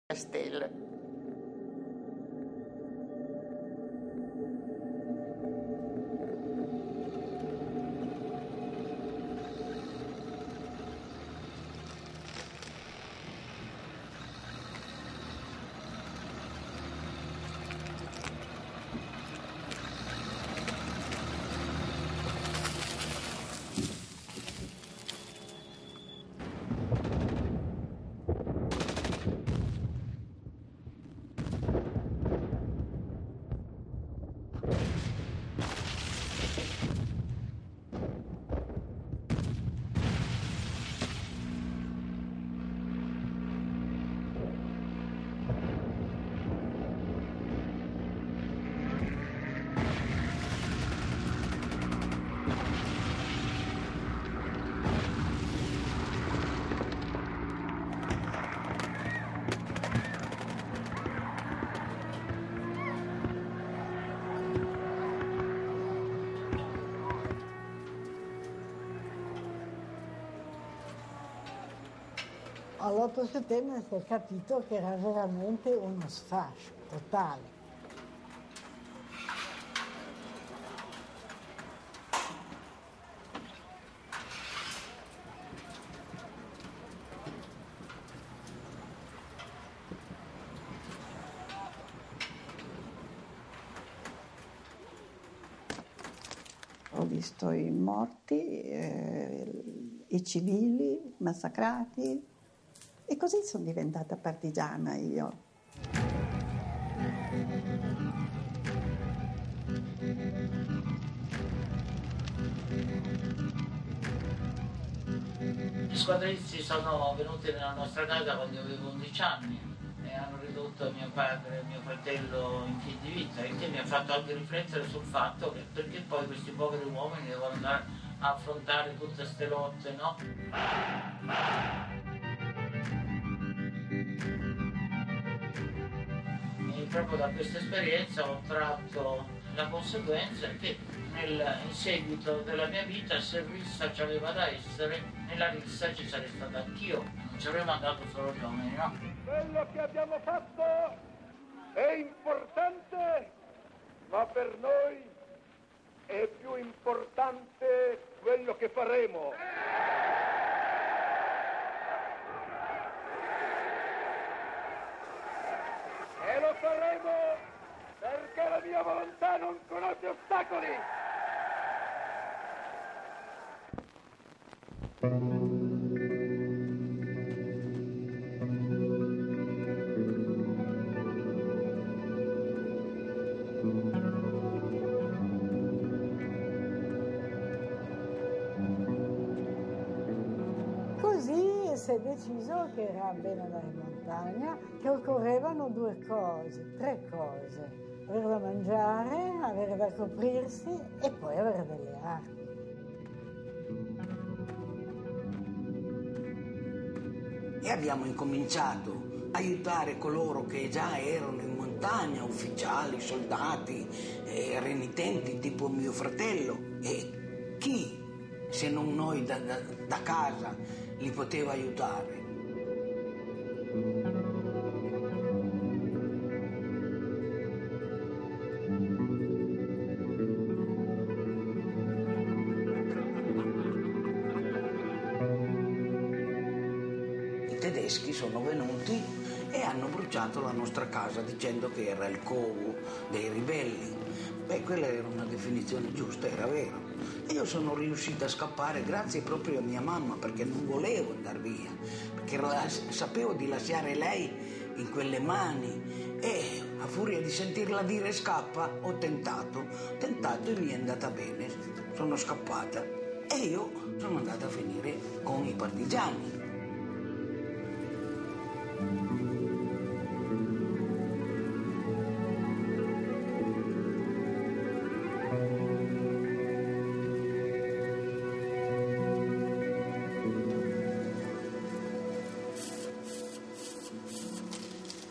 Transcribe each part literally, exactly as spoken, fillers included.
stelle. All'otto settembre si è capito che era veramente uno sfascio totale. Ho visto i morti, eh, i civili massacrati. E così sono diventata partigiana io. Gli squadristi sono venuti nella nostra casa quando avevo undici anni e hanno ridotto mio padre e mio fratello in fin di vita, il che mi ha fatto anche riflettere sul fatto che perché poi questi poveri uomini devono andare a affrontare tutte queste lotte, no? E proprio da questa esperienza ho tratto la conseguenza che nel, in seguito della mia vita, se rissa ci aveva da essere, nella rissa ci sarei stato anch'io, non ci avrei mandato solo gli uomini, no? Quello che abbiamo fatto è importante, ma per noi è più importante quello che faremo. E lo faremo perché la mia volontà non conosce ostacoli. Così si è deciso che era bene andare in montagna, che occorrevano due cose, tre cose. Avere da mangiare, avere da coprirsi e poi avere delle armi. E abbiamo incominciato a aiutare coloro che già erano in montagna, ufficiali, soldati, eh, renitenti tipo mio fratello. E chi, se non noi da, da, da casa, li poteva aiutare? I tedeschi sono venuti e hanno bruciato la nostra casa dicendo che era il covo dei ribelli. Beh, quella era una definizione giusta, era vero. E io sono riuscita a scappare grazie proprio a mia mamma, perché non volevo andare via, perché la, sapevo di lasciare lei in quelle mani e a furia di sentirla dire scappa ho tentato, ho tentato e mi è andata bene, sono scappata e io sono andata a finire con i partigiani.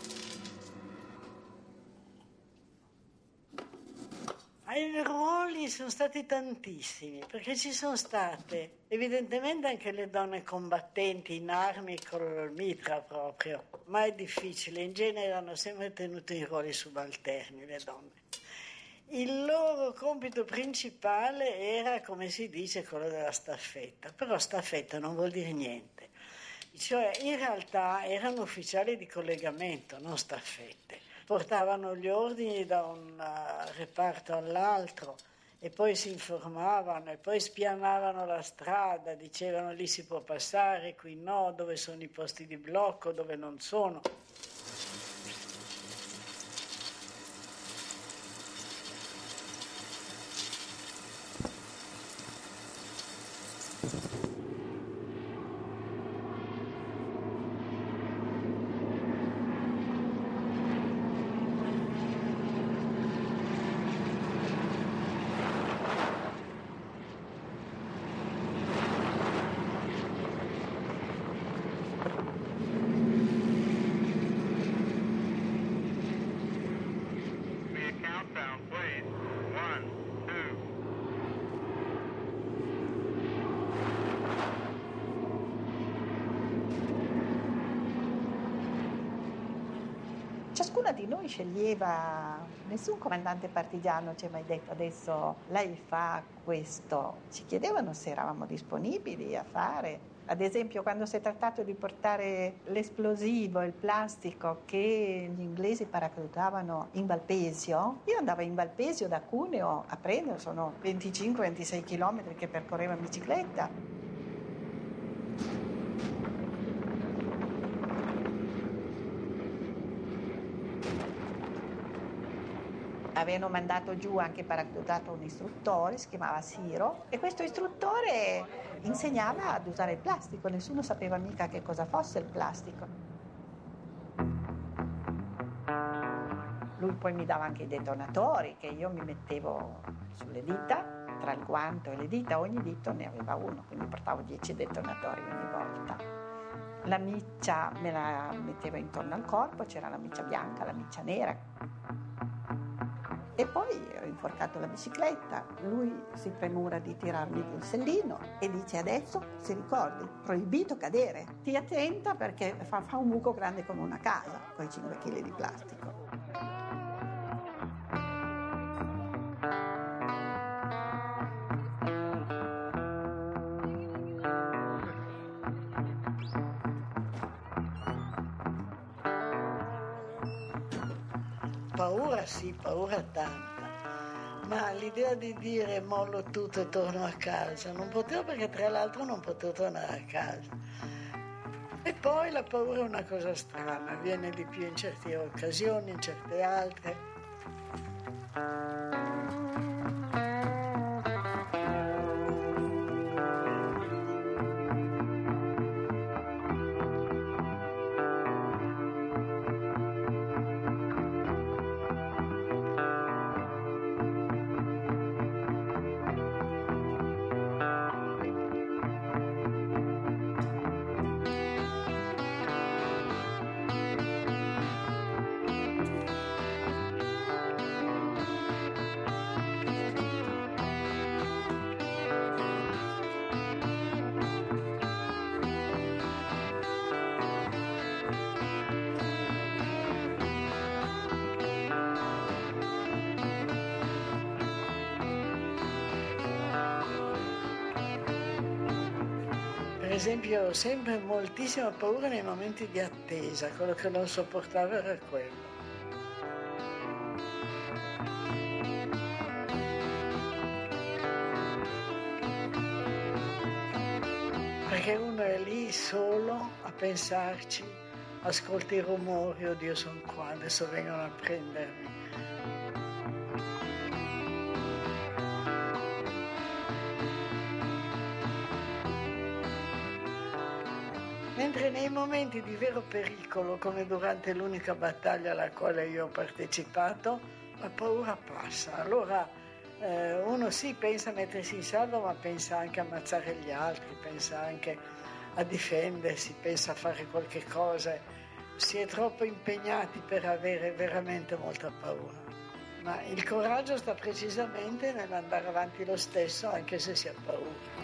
Ai ruoli sono stati tantissimi, perché ci sono state evidentemente anche le donne combattenti in armi col mitra proprio, ma è difficile, in genere hanno sempre tenuto i ruoli subalterni le donne. Il loro compito principale era, come si dice, quello della staffetta, però staffetta non vuol dire niente, cioè in realtà erano ufficiali di collegamento, non staffette. Portavano gli ordini da un uh, reparto all'altro e poi si informavano e poi spianavano la strada, dicevano lì si può passare, qui no, dove sono i posti di blocco, dove non sono. Ciascuna di noi sceglieva, nessun comandante partigiano ci ha mai detto adesso lei fa questo. Ci chiedevano se eravamo disponibili a fare. Ad esempio, quando si è trattato di portare l'esplosivo, il plastico che gli inglesi paracadutavano in Valpesio, io andavo in Valpesio da Cuneo a prendere, sono venticinque ventisei chilometri che percorrevo in bicicletta. Avevano mandato giù anche paracadutato un istruttore, si chiamava Siro, e questo istruttore insegnava ad usare il plastico, nessuno sapeva mica che cosa fosse il plastico. Lui poi mi dava anche i detonatori che io mi mettevo sulle dita, tra il guanto e le dita, ogni dito ne aveva uno, quindi portavo dieci detonatori ogni volta. La miccia me la mettevo intorno al corpo, c'era la miccia bianca, la miccia nera. E poi ho inforcato la bicicletta, lui si premura di tirarmi il sellino e dice adesso si ricordi, proibito cadere, stii attenta perché fa, fa un buco grande come una casa con i cinque chili di plastico. Paura sì, paura tanta, ma l'idea di dire mollo tutto e torno a casa non potevo, perché tra l'altro non potevo tornare a casa. E poi la paura è una cosa strana, viene di più in certe occasioni, in certe altre. Per esempio ho sempre moltissima paura nei momenti di attesa, quello che non sopportavo era quello. Perché uno è lì solo a pensarci, ascolta i rumori, oddio sono qua, adesso vengono a prendermi. Mentre nei momenti di vero pericolo, come durante l'unica battaglia alla quale io ho partecipato, la paura passa. Allora eh, uno sì pensa a mettersi in salvo, ma pensa anche a ammazzare gli altri, pensa anche a difendersi, pensa a fare qualche cosa. Si è troppo impegnati per avere veramente molta paura. Ma il coraggio sta precisamente nell'andare avanti lo stesso, anche se si ha paura.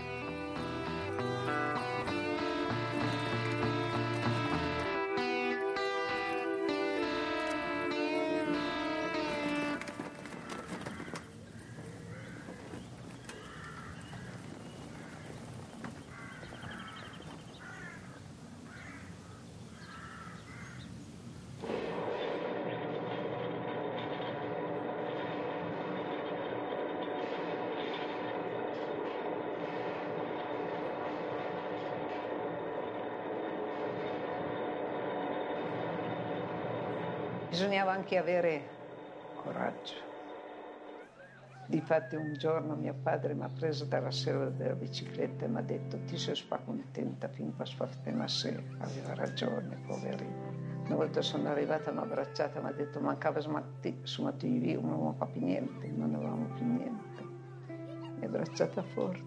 Bisognava anche avere coraggio. Difatti un giorno mio padre mi ha preso dalla sedia della bicicletta e mi ha detto: ti sei spacontenta fin qua sfaftena se. Aveva ragione, poverino. Una volta sono arrivata, mi ha abbracciata, mi ha detto: mancava smatti, su mattivi, non avevamo più niente, non avevamo più niente. Mi ha abbracciata forte.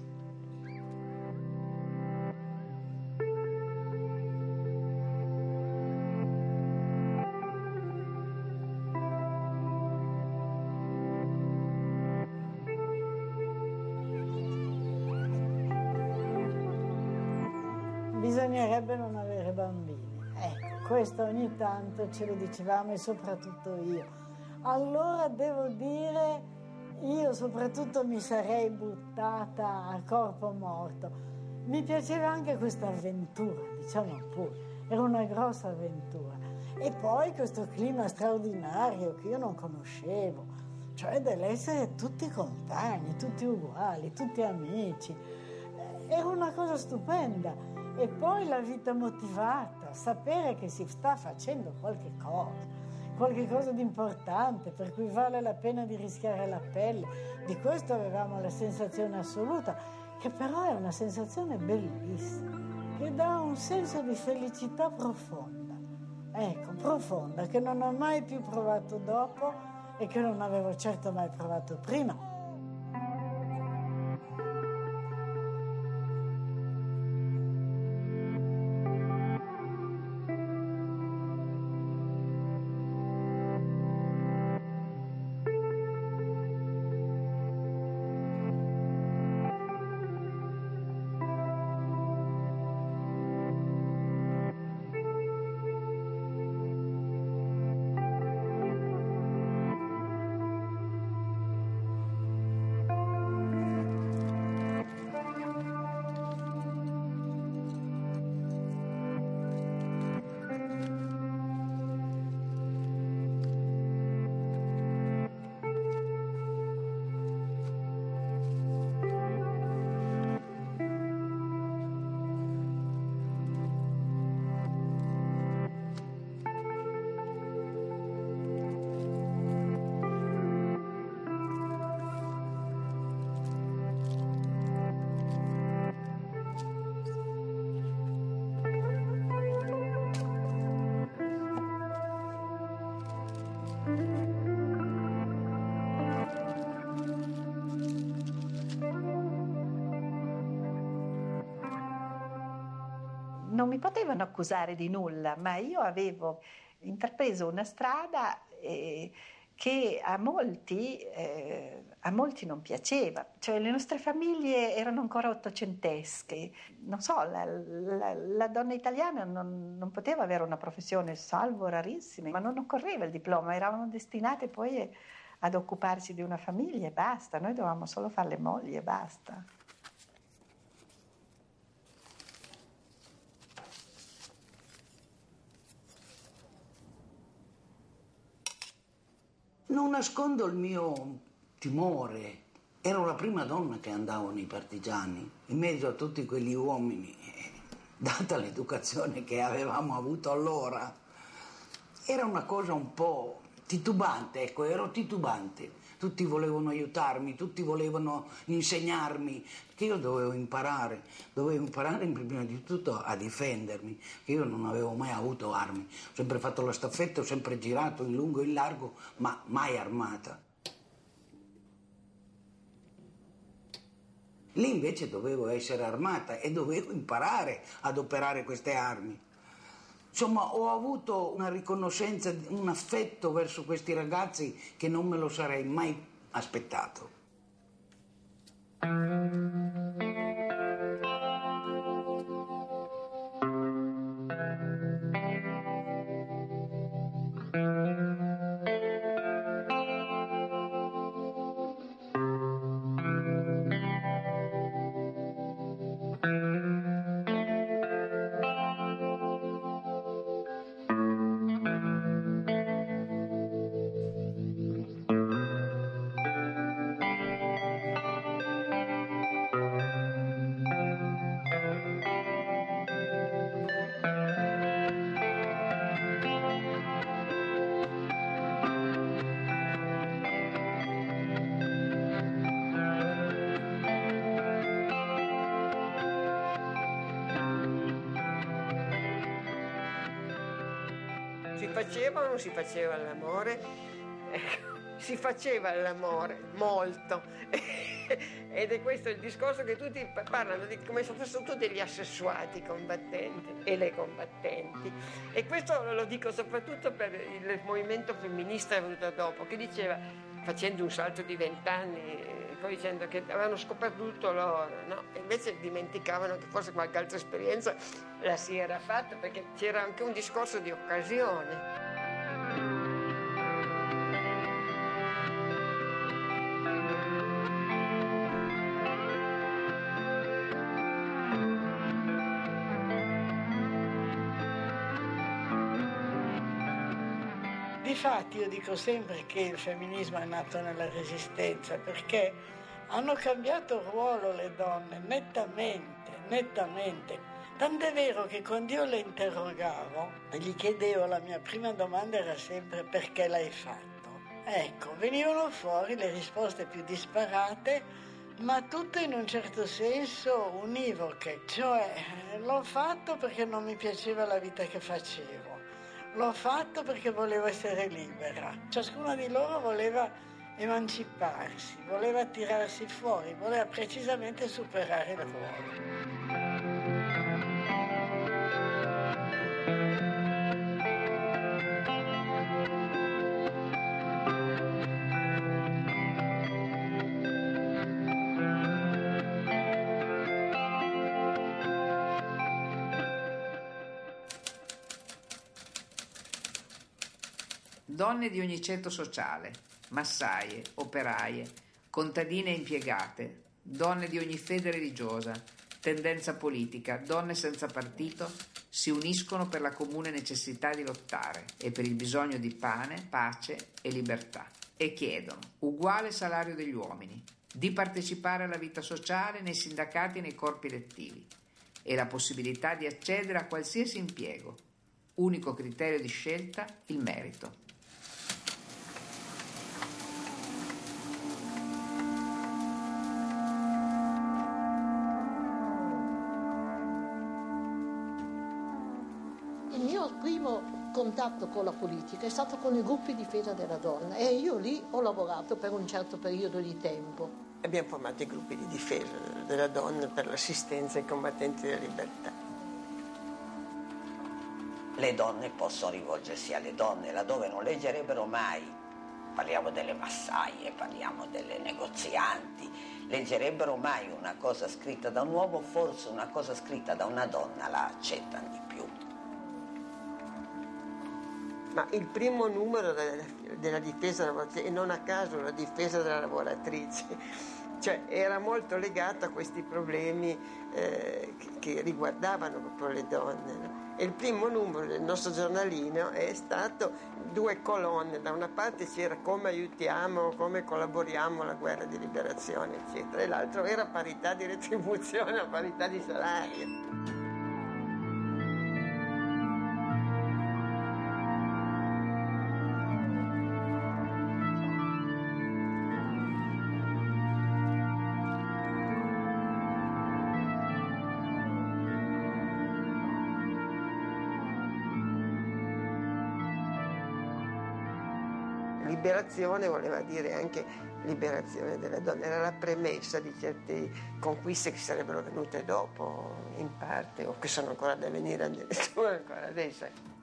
Bisognerebbe non avere bambini. Ecco, questo ogni tanto ce lo dicevamo e soprattutto io. Allora devo dire, io soprattutto mi sarei buttata a corpo morto. Mi piaceva anche questa avventura, diciamo pure. Era una grossa avventura. E poi questo clima straordinario che io non conoscevo, cioè dell'essere tutti compagni, tutti uguali, tutti amici. Era una cosa stupenda. E poi la vita motivata, sapere che si sta facendo qualche cosa, qualche cosa di importante, per cui vale la pena di rischiare la pelle. Di questo avevamo la sensazione assoluta, che però è una sensazione bellissima, che dà un senso di felicità profonda. Ecco, profonda, che non ho mai più provato dopo e che non avevo certo mai provato prima. Non mi potevano accusare di nulla, ma io avevo intrapreso una strada eh, che a molti, eh, a molti non piaceva. Cioè, le nostre famiglie erano ancora ottocentesche. Non so, la, la, la donna italiana non, non poteva avere una professione, salvo rarissime, ma non occorreva il diploma, eravamo destinate poi ad occuparci di una famiglia e basta. Noi dovevamo solo fare le mogli e basta. Non nascondo il mio timore. Ero la prima donna che andavo nei partigiani, in mezzo a tutti quegli uomini. Data l'educazione che avevamo avuto allora, era una cosa un po' titubante, ecco, ero titubante. Tutti volevano aiutarmi, tutti volevano insegnarmi, che io dovevo imparare, dovevo imparare prima di tutto a difendermi, che io non avevo mai avuto armi. Ho sempre fatto la staffetta, ho sempre girato in lungo e in largo, ma mai armata. Lì invece dovevo essere armata e dovevo imparare ad operare queste armi. Insomma, ho avuto una riconoscenza, un affetto verso questi ragazzi che non me lo sarei mai aspettato. Si faceva o non si faceva l'amore? Ecco, si faceva l'amore, molto. Ed è questo il discorso che tutti parlano di come se fossero tutti degli assessuati combattenti e le combattenti. E questo lo dico soprattutto per il movimento femminista venuto dopo, che diceva, facendo un salto di vent'anni, poi dicendo che avevano scoperto tutto loro, no? E invece dimenticavano che forse qualche altra esperienza la si era fatta, perché c'era anche un discorso di occasione. Difatti io dico sempre che il femminismo è nato nella Resistenza, perché hanno cambiato ruolo le donne nettamente, nettamente. Tant'è vero che quando io le interrogavo e gli chiedevo, la mia prima domanda era sempre: perché l'hai fatto? Ecco, venivano fuori le risposte più disparate, ma tutte in un certo senso univoche. Cioè, l'ho fatto perché non mi piaceva la vita che facevo. L'ho fatto perché volevo essere libera. Ciascuna di loro voleva emanciparsi, voleva tirarsi fuori, voleva precisamente superare il ruolo. Donne di ogni ceto sociale, massaie, operaie, contadine e impiegate, donne di ogni fede religiosa, tendenza politica, donne senza partito, si uniscono per la comune necessità di lottare e per il bisogno di pane, pace e libertà, e chiedono uguale salario degli uomini, di partecipare alla vita sociale nei sindacati e nei corpi elettivi e la possibilità di accedere a qualsiasi impiego. Unico criterio di scelta, il merito. Contatto con la politica è stato con i gruppi di difesa della donna e io lì ho lavorato per un certo periodo di tempo. Abbiamo formato i gruppi di difesa della donna per l'assistenza ai combattenti della libertà. Le donne possono rivolgersi alle donne laddove non leggerebbero mai. Parliamo delle massaie, parliamo delle negozianti. Leggerebbero mai una cosa scritta da un uomo, forse una cosa scritta da una donna la accettano di più. Ma il primo numero della, della difesa della lavoratrice, e non a caso la difesa della lavoratrice, cioè era molto legato a questi problemi eh, che, che riguardavano proprio le donne, no? E il primo numero del nostro giornalino è stato due colonne, da una parte c'era come aiutiamo, come collaboriamo alla guerra di liberazione, eccetera, e l'altro era parità di retribuzione, parità di salario. Liberazione voleva dire anche liberazione delle donne, era la premessa di certe conquiste che sarebbero venute dopo, in parte, o che sono ancora da venire addirittura ancora adesso.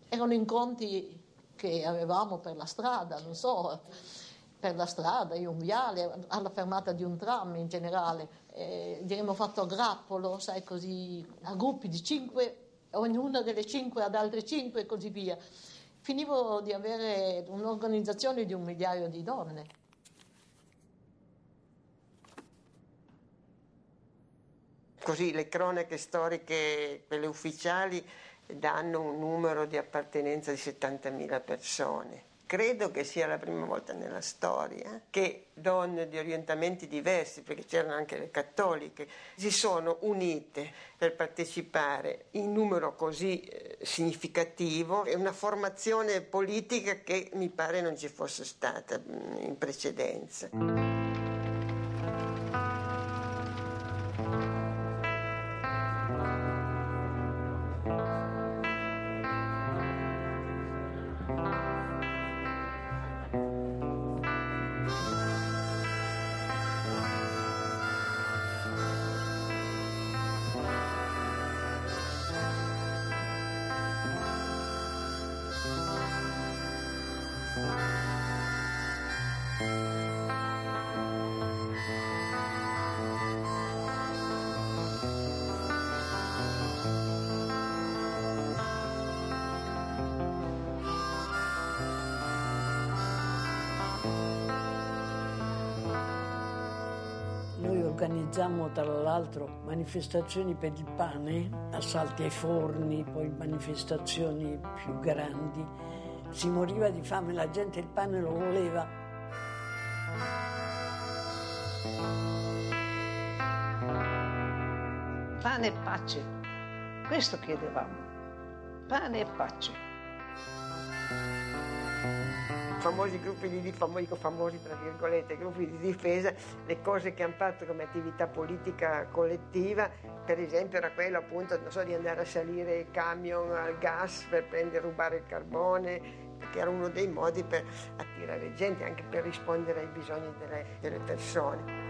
erano incontri che avevamo per la strada, non so, per la strada, in un viale, alla fermata di un tram in generale. Eh, diremmo fatto a grappolo, sai, così, a gruppi di cinque, ognuna delle cinque ad altre cinque e così via. Finivo di avere un'organizzazione di un migliaio di donne. Così le cronache storiche, quelle ufficiali, danno un numero di appartenenza di settantamila persone. Credo che sia la prima volta nella storia che donne di orientamenti diversi, perché c'erano anche le cattoliche, si sono unite per partecipare in numero così eh, significativo. È una formazione politica che mi pare non ci fosse stata mh, in precedenza. Organizziamo tra l'altro manifestazioni per il pane, assalti ai forni, poi manifestazioni più grandi. Si moriva di fame, la gente il pane lo voleva. Pane e pace, questo chiedevamo, pane e pace. Famosi gruppi di famosi, famosi tra virgolette gruppi di difesa, le cose che hanno fatto come attività politica collettiva, per esempio era quello appunto, non so, di andare a salire il camion al gas per prendere rubare il carbone, perché era uno dei modi per attirare gente, anche per rispondere ai bisogni delle, delle persone.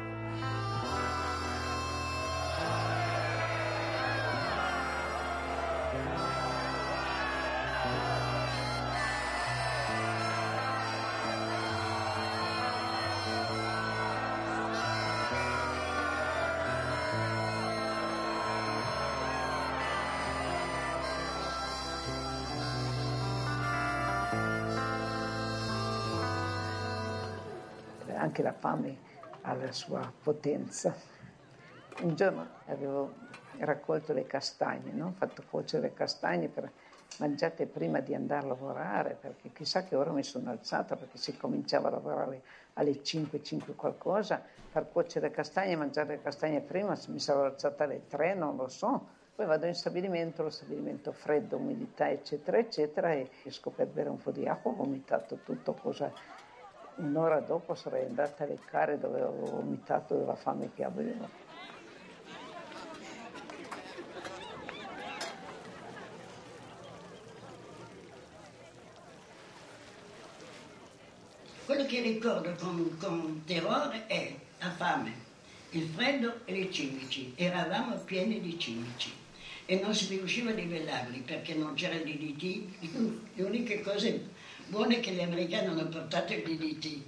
Anche la fame ha la sua potenza. Un giorno avevo raccolto le castagne, no? Fatto cuocere le castagne per mangiate prima di andare a lavorare, perché chissà che ora mi sono alzata, perché si cominciava a lavorare alle cinque, cinque qualcosa, per cuocere le castagne, mangiare le castagne prima, mi sarò alzata alle tre, non lo so. Poi vado in stabilimento, lo stabilimento freddo, umidità, eccetera, eccetera, e riesco per bere un po' di acqua, ho vomitato tutto, cosa... Un'ora dopo sarei andata a leccare dove avevo vomitato della fame che avevo. Quello che ricordo con, con terrore è la fame, il freddo e le cimici. Eravamo pieni di cimici e non si riusciva a livellarli perché non c'era il D D T. Le uniche cose buone che gli americani hanno portato il D D T.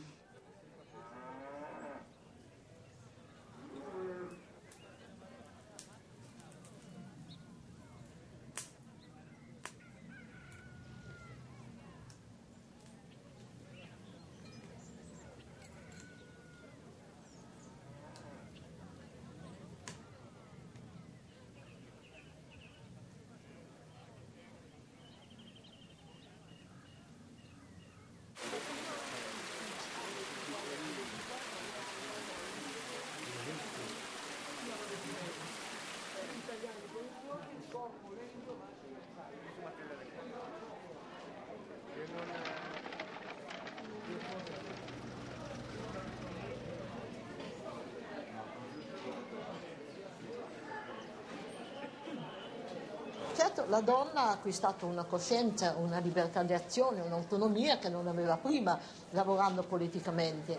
Certo, la donna ha acquistato una coscienza, una libertà di azione, un'autonomia che non aveva prima lavorando politicamente.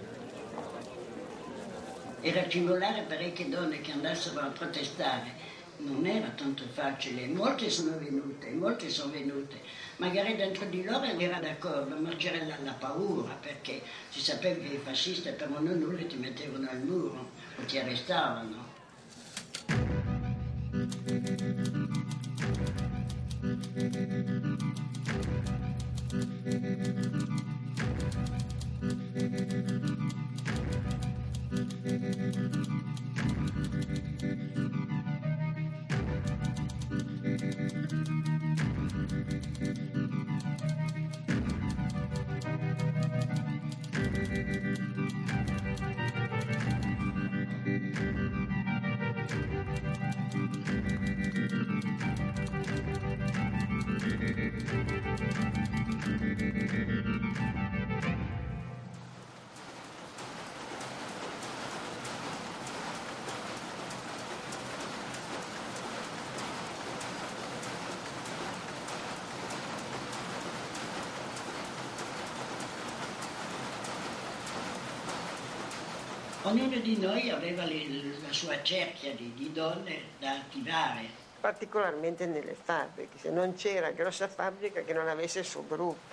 Era cingolare parecchie donne che andassero a protestare non era tanto facile, molte sono venute, molte sono venute, magari dentro di loro era d'accordo, ma c'era la, la paura, perché si sapeva che i fascisti per non nulla ti mettevano al muro o ti arrestavano. Ognuno di noi aveva le, la sua cerchia di, di donne da attivare. Particolarmente nelle fabbriche, se non c'era grossa fabbrica che non avesse il suo gruppo.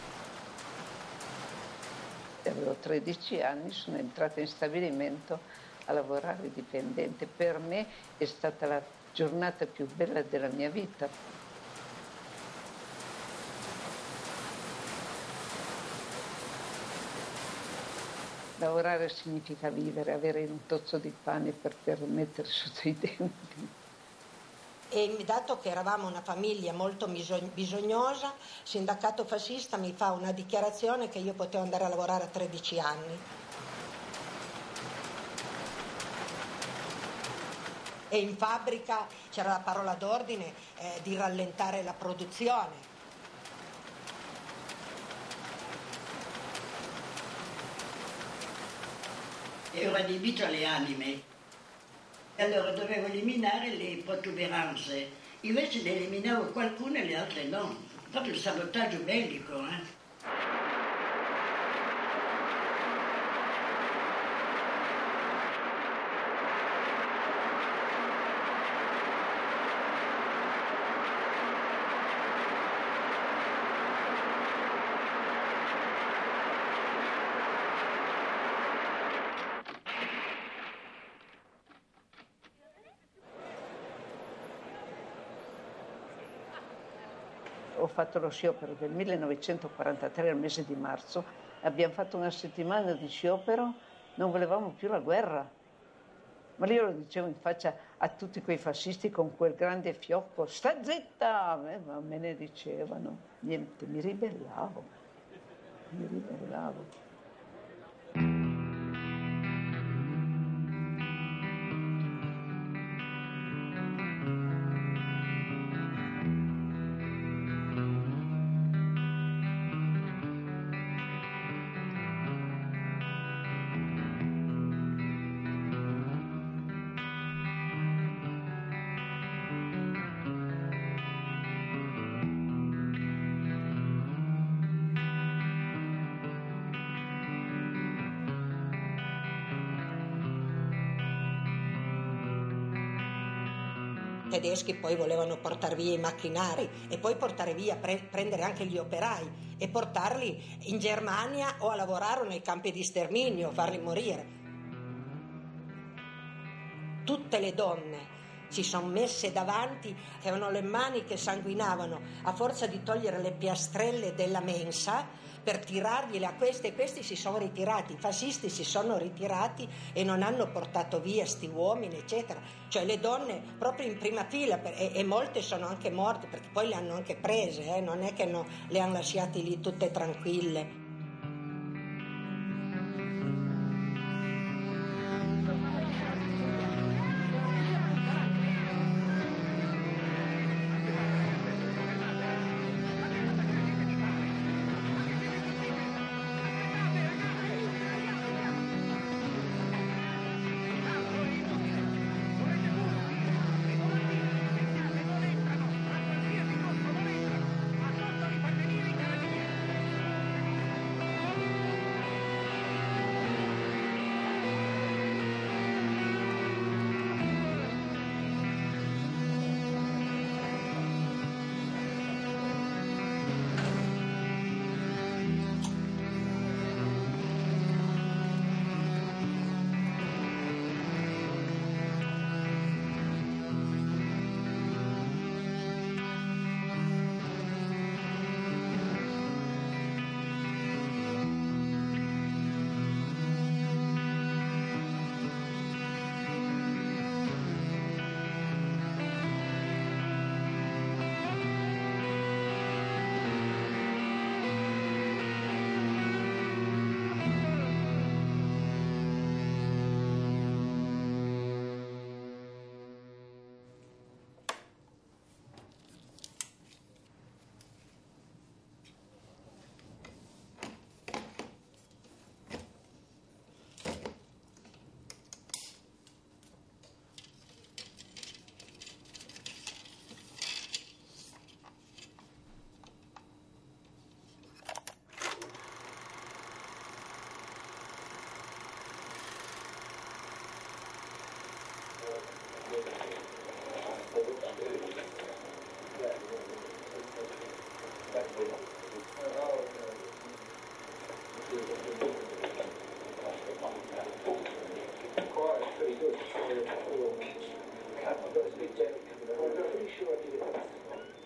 Avevo tredici anni, sono entrata in stabilimento a lavorare dipendente. Per me è stata la giornata più bella della mia vita. Lavorare significa vivere, avere un tozzo di pane per, per mettere sotto i denti. E dato che eravamo una famiglia molto bisognosa, il sindacato fascista mi fa una dichiarazione che io potevo andare a lavorare a tredici anni. E in fabbrica c'era la parola d'ordine eh, di rallentare la produzione. Ero adibito alle anime, e allora dovevo eliminare le protuberanze, invece ne eliminavo qualcuna e le altre no, proprio il sabotaggio bellico. Eh? Ho fatto lo sciopero del millenovecentoquarantatré al mese di marzo, abbiamo fatto una settimana di sciopero, non volevamo più la guerra. Ma io lo dicevo in faccia a tutti quei fascisti con quel grande fiocco, sta zitta! Ma me ne dicevano, niente, mi ribellavo, mi ribellavo. I tedeschi poi volevano portare via i macchinari e poi portare via, pre- prendere anche gli operai e portarli in Germania o a lavorare nei campi di sterminio, farli morire. Tutte le donne si sono messe davanti, che avevano le mani che sanguinavano a forza di togliere le piastrelle della mensa per tirargliele a queste, e questi si sono ritirati, i fascisti si sono ritirati e non hanno portato via sti uomini, eccetera. Cioè le donne proprio in prima fila, per, e, e molte sono anche morte, perché poi le hanno anche prese, eh, non è che no, le hanno lasciate lì tutte tranquille.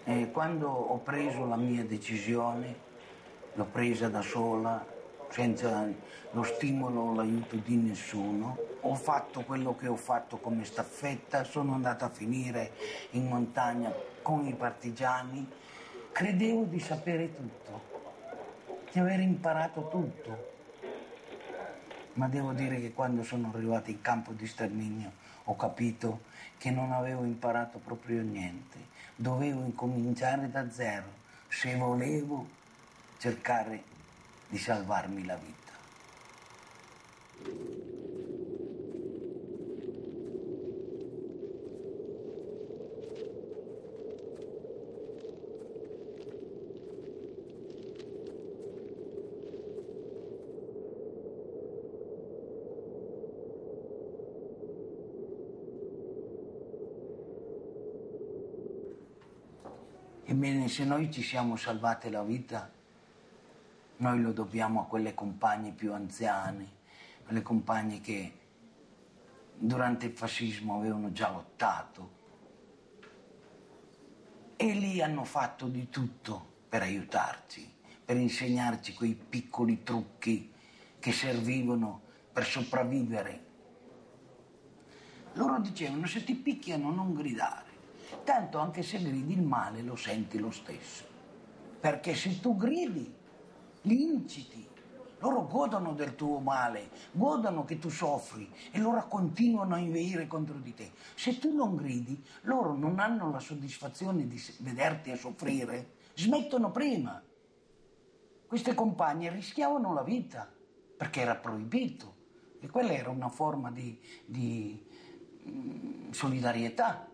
E quando ho preso la mia decisione, l'ho presa da sola, senza lo stimolo o l'aiuto di nessuno. Ho fatto quello che ho fatto come staffetta, sono andata a finire in montagna con i partigiani. Credevo di sapere tutto, di aver imparato tutto. Ma devo dire che quando sono arrivato in campo di sterminio ho capito che non avevo imparato proprio niente. Dovevo incominciare da zero se volevo cercare di salvarmi la vita. Ebbene, se noi ci siamo salvate la vita, noi lo dobbiamo a quelle compagne più anziane, quelle compagne che durante il fascismo avevano già lottato e lì hanno fatto di tutto per aiutarci, per insegnarci quei piccoli trucchi che servivano per sopravvivere. Loro dicevano: se ti picchiano non gridare, tanto anche se gridi il male lo senti lo stesso, perché se tu gridi li inciti, loro godono del tuo male, godono che tu soffri e loro continuano a inveire contro di te. Se tu non gridi, loro non hanno la soddisfazione di vederti a soffrire, smettono prima. Queste compagne rischiavano la vita perché era proibito e quella era una forma di, di mm, solidarietà.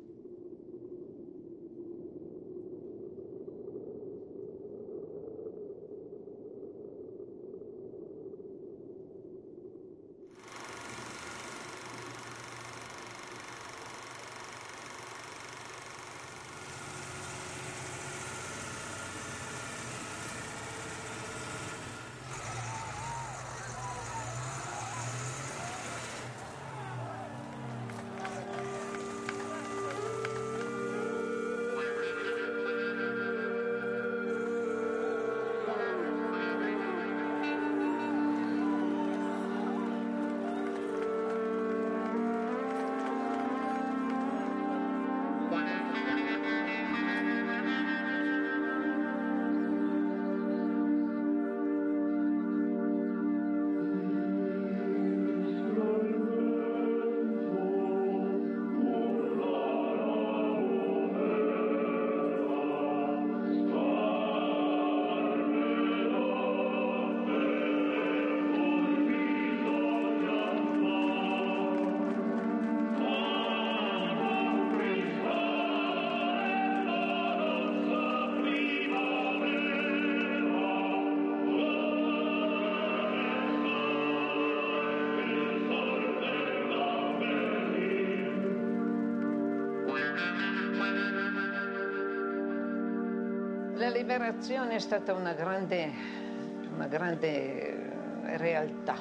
La liberazione è stata una grande, una grande realtà.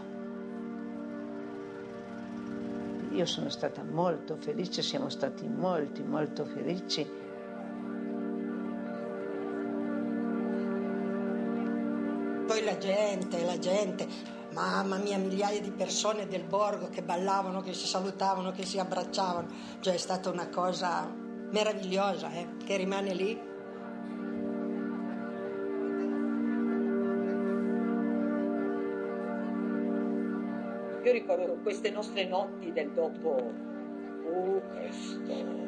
Io sono stata molto felice, siamo stati molti, molto felici. Poi la gente, la gente, mamma mia, migliaia di persone del borgo che ballavano, che si salutavano, che si abbracciavano. Cioè è stata una cosa meravigliosa, eh, che rimane lì. Io ricordo queste nostre notti del dopo. Oh, che storia!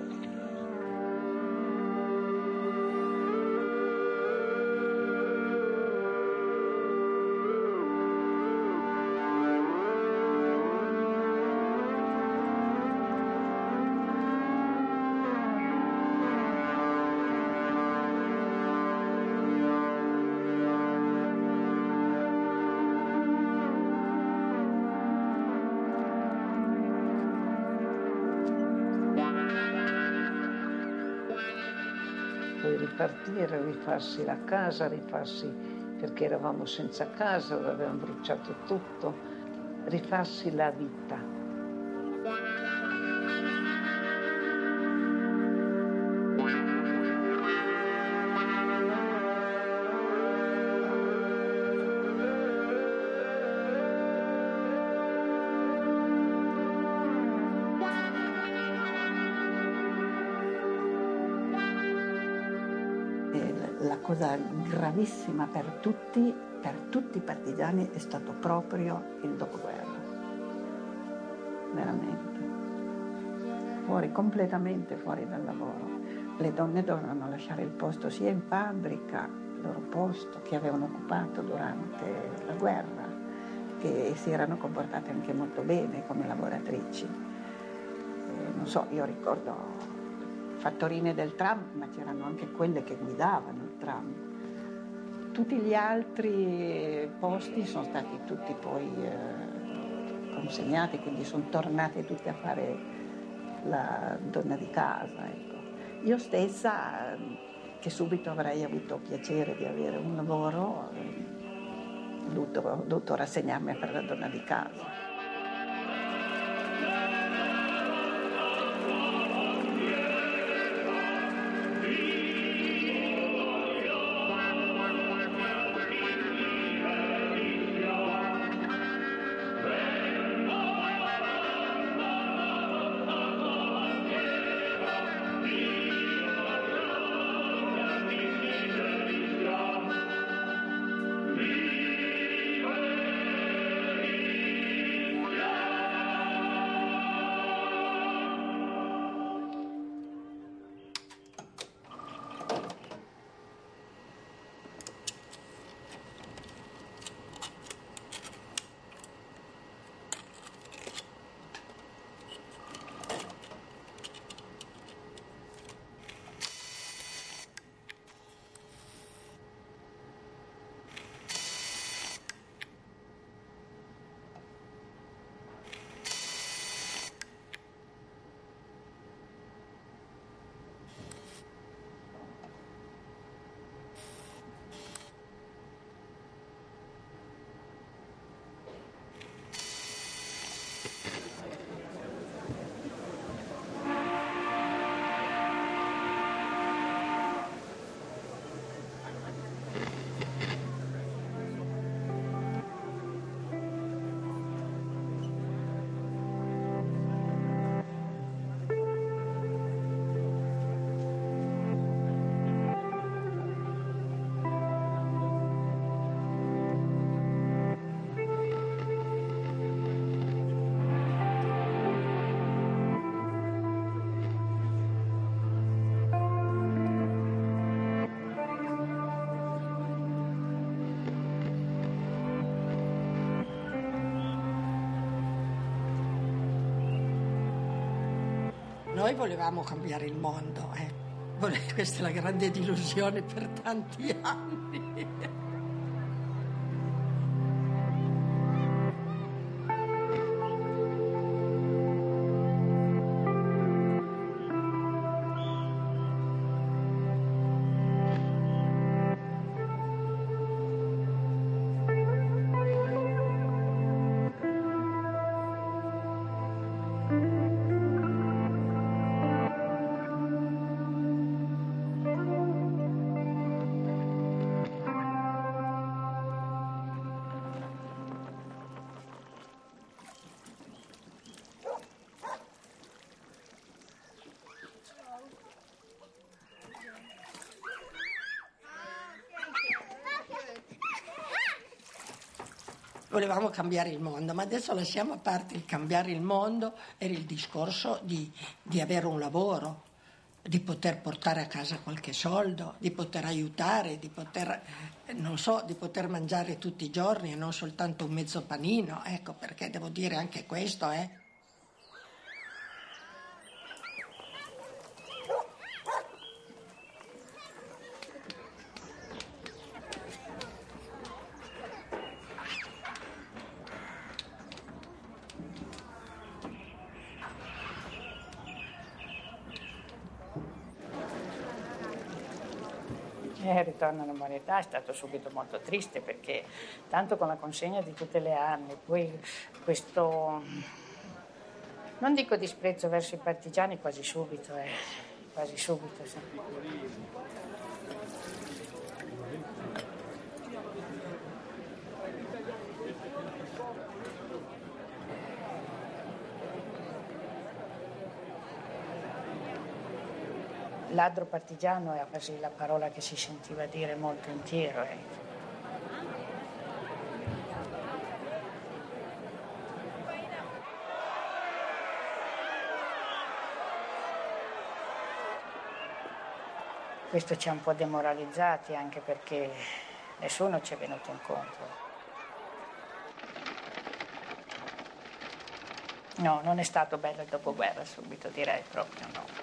Poi ripartire, rifarsi la casa, rifarsi perché eravamo senza casa, avevamo bruciato tutto, rifarsi la vita. la cosa gravissima per tutti, per tutti i partigiani è stato proprio il dopoguerra, veramente, fuori, completamente fuori dal lavoro. Le donne dovevano lasciare il posto sia in fabbrica, il loro posto che avevano occupato durante la guerra, che si erano comportate anche molto bene come lavoratrici. Eh, non so, io ricordo fattorine del tram, ma c'erano anche quelle che guidavano il tram. Tutti gli altri posti sono stati tutti poi eh, consegnati, quindi sono tornate tutte a fare la donna di casa. Ecco. Io stessa, che subito avrei avuto piacere di avere un lavoro, ho dovuto, ho dovuto rassegnarmi a fare la donna di casa. Noi volevamo cambiare il mondo, eh. Questa è la grande delusione per tanti anni. Volevamo cambiare il mondo, ma adesso lasciamo a parte il cambiare il mondo, era il discorso di, di avere un lavoro, di poter portare a casa qualche soldo, di poter aiutare, di poter, non so, di poter mangiare tutti i giorni e non soltanto un mezzo panino, ecco, perché devo dire anche questo, eh. Il ritorno alla normalità è stato subito molto triste perché tanto con la consegna di tutte le armi, poi questo, non dico disprezzo verso i partigiani, quasi subito, eh, quasi subito. Sì. ladro partigiano è quasi la parola che si sentiva dire molto in tiro. Eh. Questo ci ha un po' demoralizzati, anche perché nessuno ci è venuto incontro. No, non è stato bello il dopoguerra subito, direi proprio no.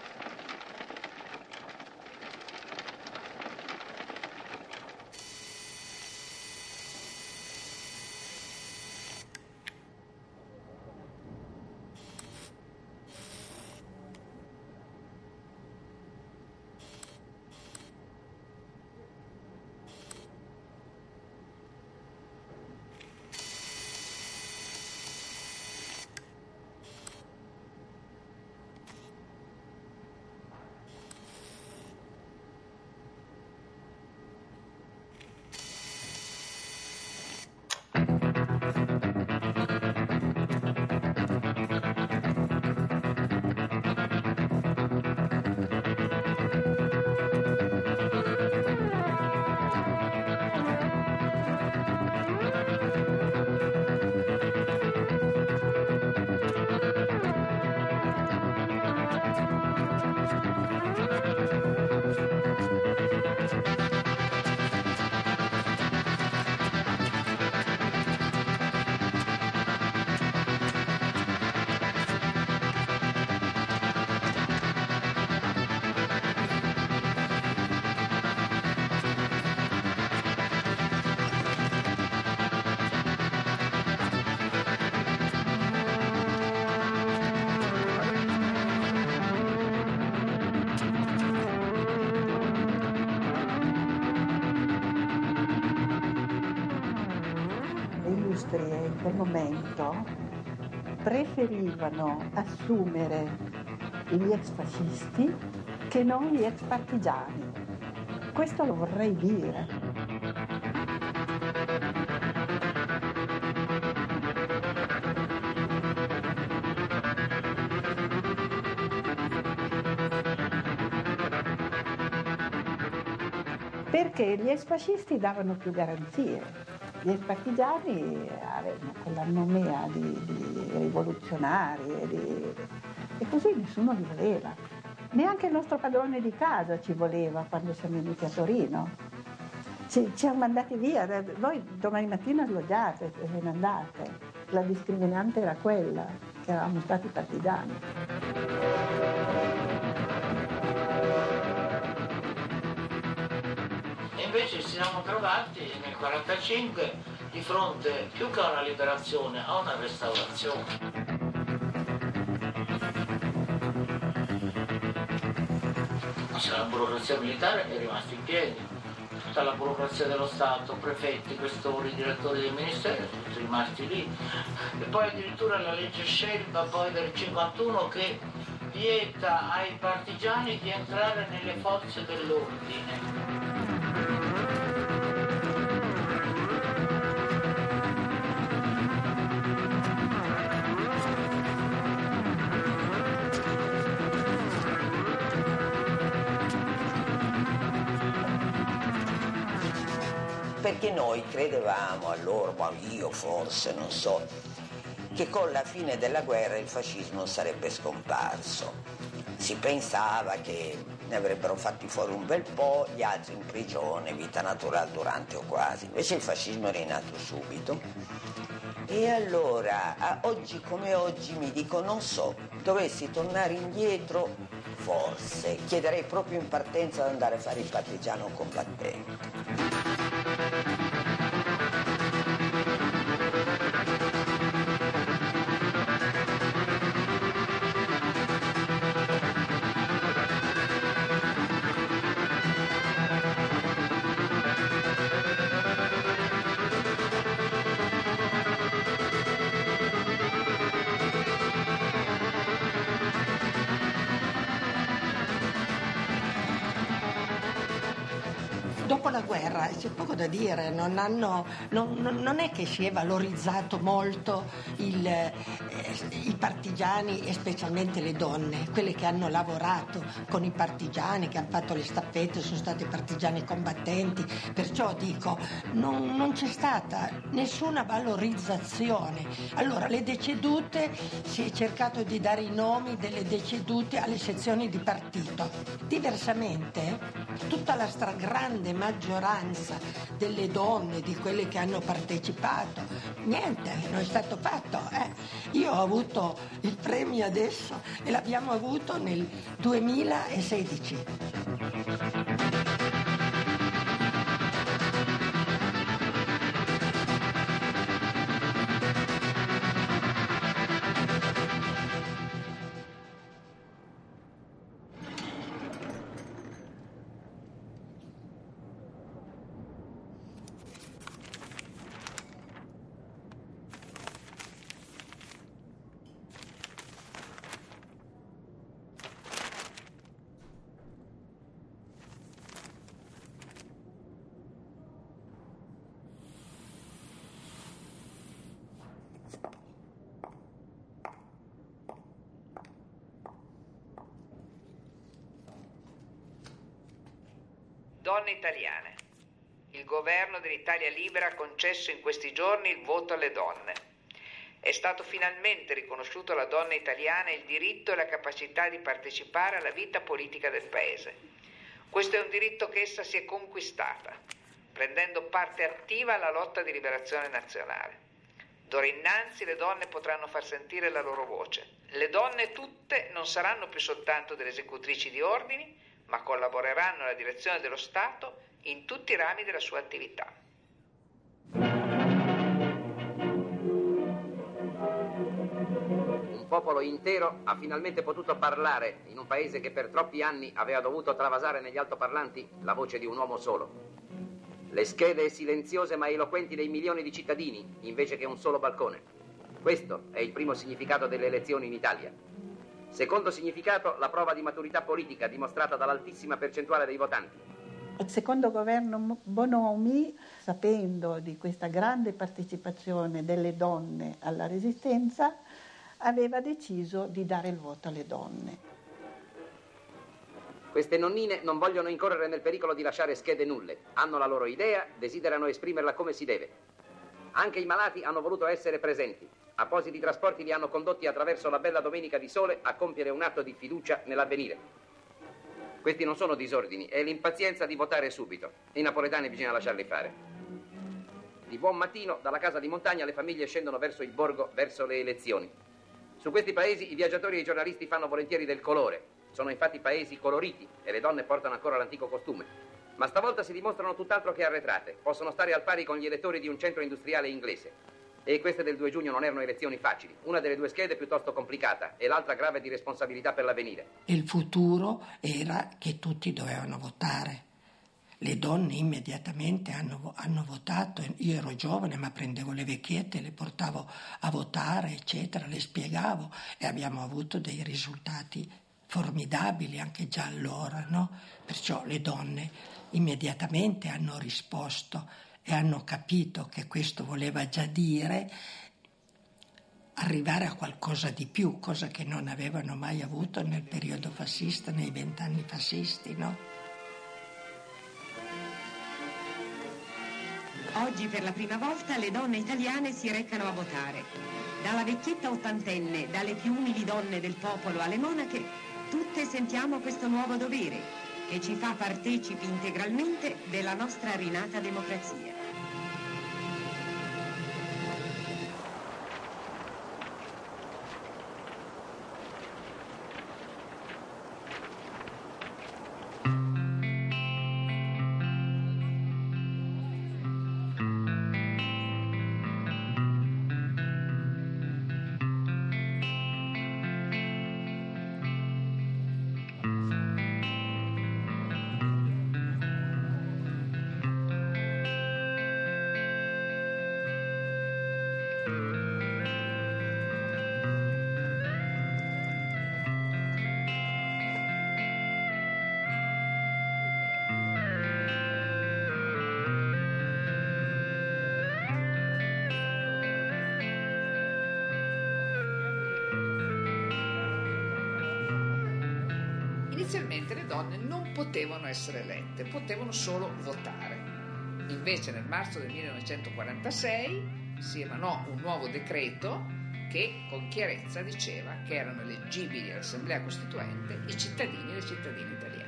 In quel momento preferivano assumere gli ex fascisti che non gli ex partigiani. Questo lo vorrei dire. Perché gli ex fascisti davano più garanzie. Gli ex partigiani avevano quella nomea di, di rivoluzionari e, di, e così nessuno li voleva. Neanche il nostro padrone di casa ci voleva quando siamo venuti a Torino. Ci, ci hanno mandati via, voi domani mattina sloggiate e ve ne andate. La discriminante era quella, che eravamo stati partigiani. Invece ci siamo trovati nel quarantacinque di fronte più che a una liberazione, a una restaurazione. La burocrazia militare è rimasta in piedi, tutta la burocrazia dello Stato, prefetti, questori, direttori dei ministeri, sono tutti rimasti lì. E poi addirittura la legge Scelba poi del cinquantuno che vieta ai partigiani di entrare nelle forze dell'ordine. Perché noi credevamo allora, ma io forse, non so, che con la fine della guerra il fascismo sarebbe scomparso. Si pensava che ne avrebbero fatti fuori un bel po', gli altri in prigione, vita naturale durante o quasi. Invece il fascismo è rinato subito. E allora, oggi come oggi, mi dico, non so, dovessi tornare indietro, forse, chiederei proprio in partenza di andare a fare il partigiano combattente. dopo la guerra c'è poco da dire, non, hanno, non, non è che si è valorizzato molto il, eh, i partigiani e specialmente le donne, quelle che hanno lavorato con i partigiani, che hanno fatto le staffette, sono stati partigiani combattenti, perciò dico non, non c'è stata nessuna valorizzazione. Allora le decedute, si è cercato di dare i nomi delle decedute alle sezioni di partito. Diversamente tutta la stragrande maggioranza delle donne, di quelle che hanno partecipato, niente, non è stato fatto. Eh. Io ho avuto il premio adesso e l'abbiamo avuto nel duemilasedici. Donne italiane. Il governo dell'Italia Libera ha concesso in questi giorni il voto alle donne. È stato finalmente riconosciuto alla donna italiana il diritto e la capacità di partecipare alla vita politica del Paese. Questo è un diritto che essa si è conquistata, prendendo parte attiva alla lotta di liberazione nazionale. D'ora innanzi le donne potranno far sentire la loro voce. Le donne tutte non saranno più soltanto delle esecutrici di ordini, ma collaboreranno alla direzione dello Stato in tutti i rami della sua attività. Un popolo intero ha finalmente potuto parlare in un paese che per troppi anni aveva dovuto travasare negli altoparlanti la voce di un uomo solo. Le schede silenziose ma eloquenti dei milioni di cittadini, invece che un solo balcone. Questo è il primo significato delle elezioni in Italia. Secondo significato, la prova di maturità politica dimostrata dall'altissima percentuale dei votanti. Il secondo governo Bonomi, sapendo di questa grande partecipazione delle donne alla resistenza, aveva deciso di dare il voto alle donne. Queste nonnine non vogliono incorrere nel pericolo di lasciare schede nulle. Hanno la loro idea, desiderano esprimerla come si deve. Anche i malati hanno voluto essere presenti. Appositi trasporti li hanno condotti attraverso la bella domenica di sole a compiere un atto di fiducia nell'avvenire. Questi non sono disordini, è l'impazienza di votare subito. I napoletani bisogna lasciarli fare. Di buon mattino, dalla casa di montagna, le famiglie scendono verso il borgo, verso le elezioni. Su questi paesi i viaggiatori e i giornalisti fanno volentieri del colore. Sono infatti paesi coloriti e le donne portano ancora l'antico costume. Ma stavolta si dimostrano tutt'altro che arretrate. Possono stare al pari con gli elettori di un centro industriale inglese. E queste del due giugno non erano elezioni facili. Una delle due schede piuttosto complicata e l'altra grave di responsabilità per l'avvenire. Il futuro era che tutti dovevano votare. Le donne immediatamente hanno, hanno votato. Io ero giovane, ma prendevo le vecchiette, le portavo a votare, eccetera, le spiegavo e abbiamo avuto dei risultati formidabili anche già allora, no? Perciò le donne immediatamente hanno risposto e hanno capito che questo voleva già dire arrivare a qualcosa di più, cosa che non avevano mai avuto nel periodo fascista, nei vent'anni fascisti, no? Oggi per la prima volta le donne italiane si recano a votare. Dalla vecchietta ottantenne, dalle più umili donne del popolo alle monache, tutte sentiamo questo nuovo dovere che ci fa partecipi integralmente della nostra rinata democrazia. inizialmente le donne non potevano essere elette, potevano solo votare. Invece nel marzo del millenovecentoquarantasei si emanò un nuovo decreto che con chiarezza diceva che erano eleggibili all'Assemblea Costituente i cittadini e le cittadine italiane.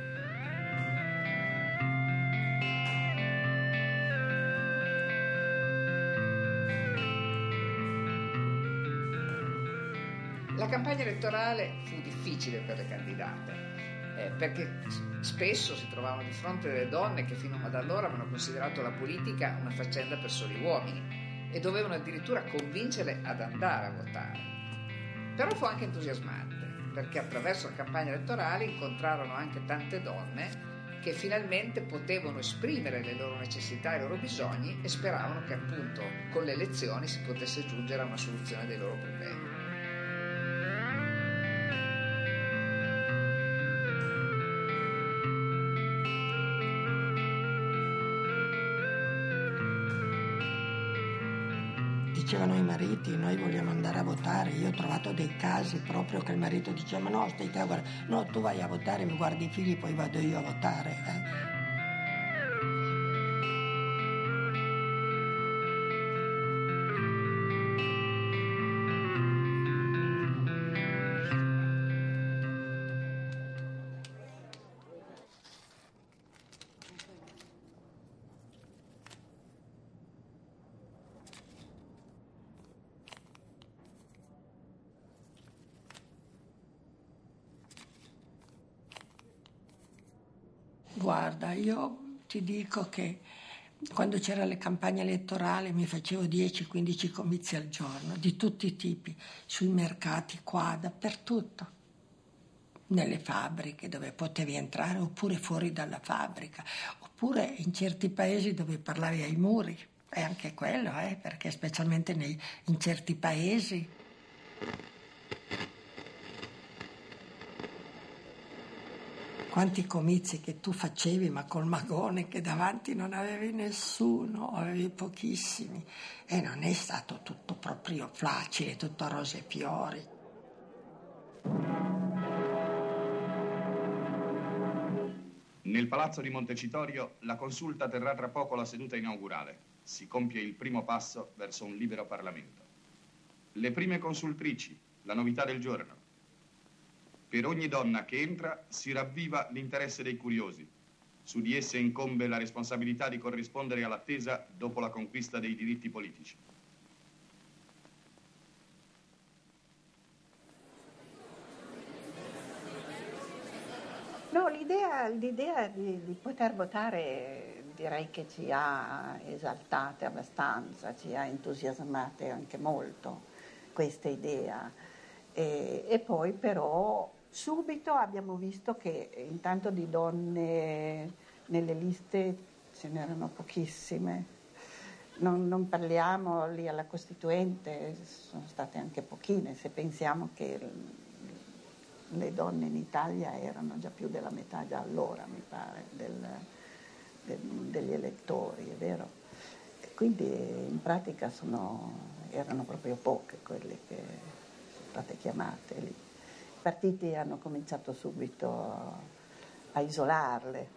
La campagna elettorale fu difficile per le candidate, eh, perché spesso si trovavano di fronte delle donne che fino ad allora avevano considerato la politica una faccenda per soli uomini e dovevano addirittura convincerle ad andare a votare. Però fu anche entusiasmante, perché attraverso la campagna elettorale incontrarono anche tante donne che finalmente potevano esprimere le loro necessità e i loro bisogni e speravano che appunto con le elezioni si potesse giungere a una soluzione dei loro problemi. Dicevano i mariti, noi vogliamo andare a votare. Io ho trovato dei casi proprio che il marito diceva, ma no, stai qua, guarda, no, tu vai a votare, mi guardi i figli, poi vado io a votare. Eh. Guarda, io ti dico che quando c'era le campagne elettorali mi facevo dieci quindici comizi al giorno, di tutti i tipi, sui mercati, qua, dappertutto, nelle fabbriche dove potevi entrare, oppure fuori dalla fabbrica, oppure in certi paesi dove parlavi ai muri, e anche quello, eh, perché specialmente nei, in certi paesi... Quanti comizi che tu facevi, ma col magone che davanti non avevi nessuno, avevi pochissimi. E non è stato tutto proprio facile, tutto rose e fiori. Nel Palazzo di Montecitorio la Consulta terrà tra poco la seduta inaugurale. Si compie il primo passo verso un libero Parlamento. Le prime consultrici, la novità del giorno. Per ogni donna che entra si ravviva l'interesse dei curiosi. Su di esse incombe la responsabilità di corrispondere all'attesa dopo la conquista dei diritti politici. No, l'idea, l'idea di, di poter votare direi che ci ha esaltate abbastanza, ci ha entusiasmate anche molto questa idea. E, e poi però subito abbiamo visto che intanto di donne nelle liste ce n'erano pochissime. Non, non parliamo lì alla Costituente, sono state anche pochine, se pensiamo che le donne in Italia erano già più della metà già allora, mi pare, del, del, degli elettori, è vero? E quindi in pratica sono, erano proprio poche quelle che sono state chiamate lì. I partiti hanno cominciato subito a isolarle.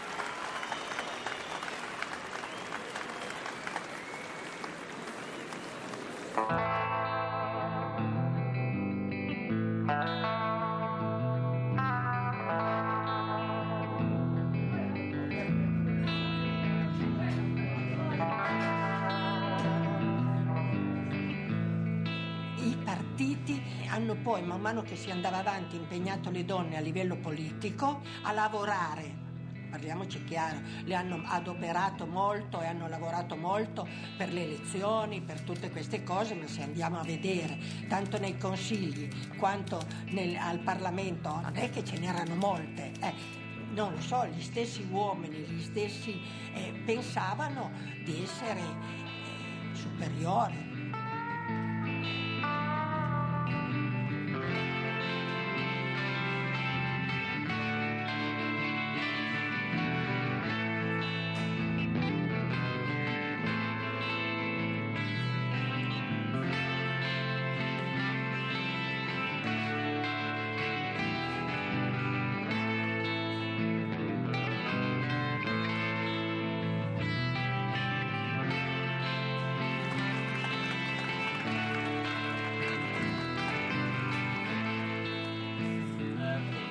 Poi, man mano che si andava avanti, impegnato le donne a livello politico a lavorare. Parliamoci chiaro, le hanno adoperato molto e hanno lavorato molto per le elezioni, per tutte queste cose, ma se andiamo a vedere, tanto nei consigli quanto nel, al Parlamento, non è che ce n'erano molte. Eh, non lo so, gli stessi uomini, gli stessi eh, pensavano di essere eh, superiori.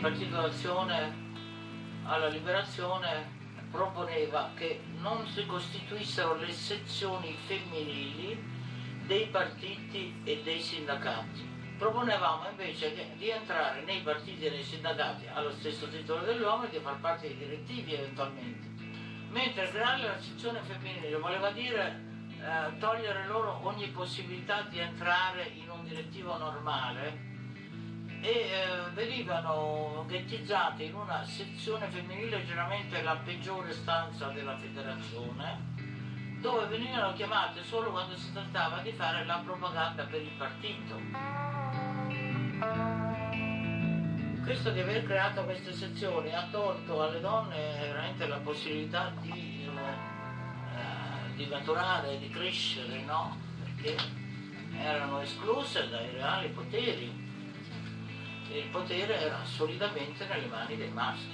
Partito d'Azione alla Liberazione proponeva che non si costituissero le sezioni femminili dei partiti e dei sindacati. Proponevamo invece di entrare nei partiti e nei sindacati allo stesso titolo dell'uomo e di far parte dei direttivi eventualmente. Mentre creare la sezione femminile voleva dire eh, togliere loro ogni possibilità di entrare in un direttivo normale e eh, venivano ghettizzate in una sezione femminile, generalmente la peggiore stanza della federazione, dove venivano chiamate solo quando si trattava di fare la propaganda per il partito. Questo di aver creato queste sezioni ha tolto alle donne veramente la possibilità di, eh, di maturare, di crescere, no? Perché erano escluse dai reali poteri. E il potere era solidamente nelle mani dei maschi.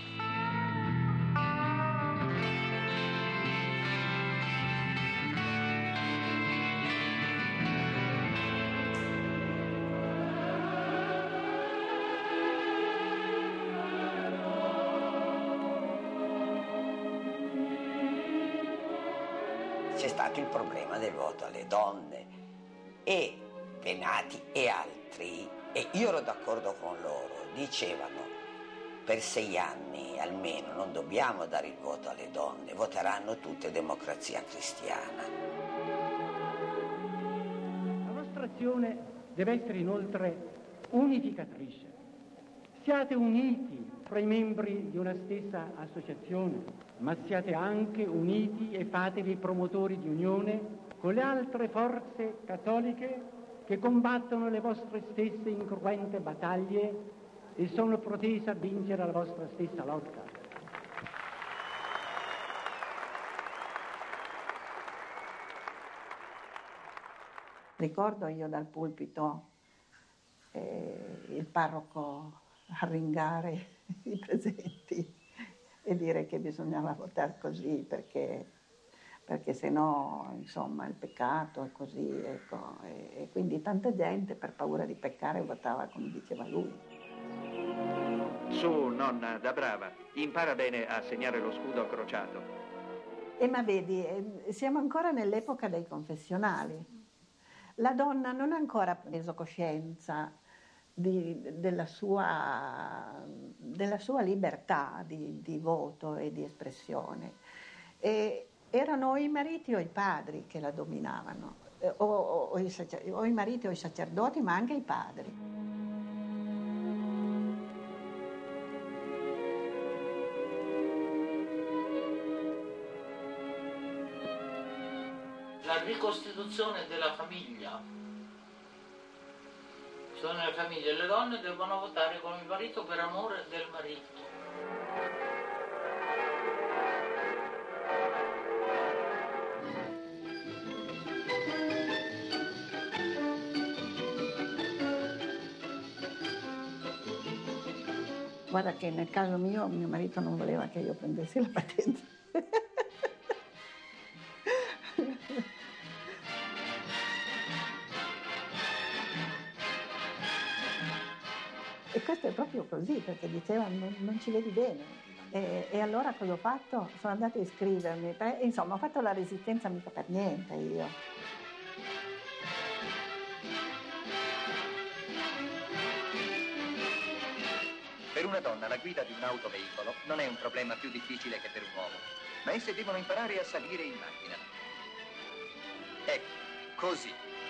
C'è stato il problema del voto alle donne e Penati e altri, e io ero d'accordo con loro, dicevano per sei anni almeno non dobbiamo dare il voto alle donne, voteranno tutte Democrazia Cristiana. La nostra azione deve essere inoltre unificatrice. Siate uniti fra i membri di una stessa associazione, ma siate anche uniti e fatevi promotori di unione con le altre forze cattoliche che combattono le vostre stesse incruente battaglie e sono protese a vincere la vostra stessa lotta. Ricordo io dal pulpito eh, il parroco arringare i presenti e dire che bisognava votare così perché, perché se no insomma il peccato è così, ecco, e, e quindi tanta gente per paura di peccare votava come diceva lui. Su, nonna, da brava, impara bene a segnare lo scudo accrociato. E ma vedi, eh, siamo ancora nell'epoca dei confessionali. La donna non ha ancora preso coscienza Di, della, sua, della sua libertà di, di voto e di espressione. E erano i mariti o i padri che la dominavano, o, o, o, i, o i mariti o i sacerdoti, ma anche i padri. La ricostituzione della famiglia. Sono nelle famiglie, le donne devono votare con il marito per amore del marito. Guarda che nel caso mio, mio marito non voleva che io prendessi la patente. E questo è proprio così, perché diceva non, non ci vedi bene. E, e allora cosa ho fatto? Sono andata a iscrivermi. E, insomma, ho fatto la resistenza mica per niente io. Per una donna la guida di un autoveicolo non è un problema più difficile che per un uomo, ma esse devono imparare a salire in macchina. Ecco, così.